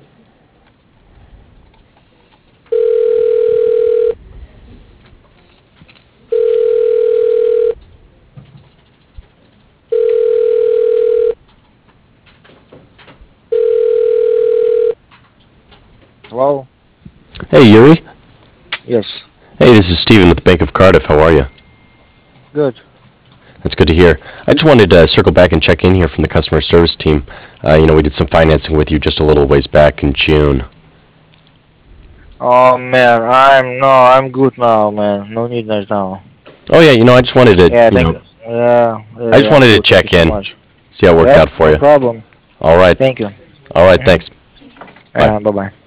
Hello? Hey, Yuri. Yes. Hey, this is Steven with the Bank of Cardiff. How are you? Good. That's good to hear. I just wanted to circle back and check in here from the customer service team. We did some financing with you just a little ways back in June. Oh man, I'm good now, man. No need right now. Oh yeah, I just wanted to, Yeah, thank you. Yeah, I yeah, just yeah, I'm wanted to good. Thank you check so in, much. see how it worked Yep, out for no you. problem. All right, Thank you. all right, Mm-hmm. thanks. Bye. Bye bye.